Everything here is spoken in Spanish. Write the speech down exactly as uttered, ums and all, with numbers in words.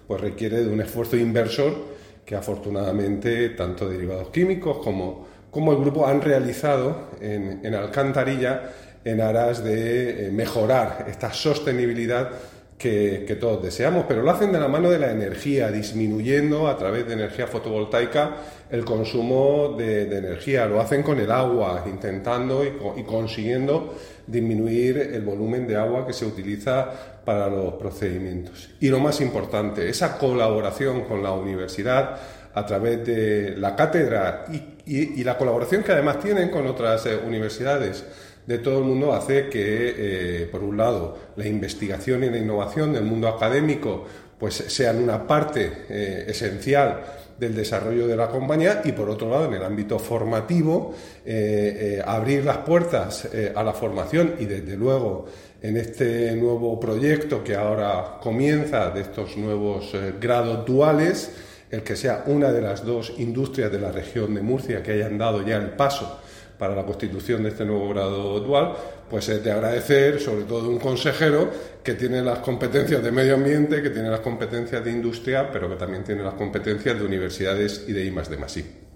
pues requiere de un esfuerzo inversor que afortunadamente tanto Derivados Químicos como, como el grupo han realizado en, en Alcantarilla en aras de mejorar esta sostenibilidad que, que todos deseamos, pero lo hacen de la mano de la energía, disminuyendo a través de energía fotovoltaica el consumo de, de energía. Lo hacen con el agua, intentando y, y consiguiendo disminuir el volumen de agua que se utiliza para los procedimientos. Y lo más importante, esa colaboración con la universidad a través de la cátedra y, y, y la colaboración que además tienen con otras eh, universidades de todo el mundo hace que, eh, por un lado, la investigación y la innovación del mundo académico pues sean una parte eh, esencial del desarrollo de la compañía y, por otro lado, en el ámbito formativo, eh, eh, abrir las puertas eh, a la formación y, desde luego, en este nuevo proyecto que ahora comienza de estos nuevos eh, grados duales, el que sea una de las dos industrias de la región de Murcia que hayan dado ya el paso para la constitución de este nuevo grado dual, pues es de agradecer, sobre todo de un consejero que tiene las competencias de medio ambiente, que tiene las competencias de industria, pero que también tiene las competencias de universidades y de I más D más I.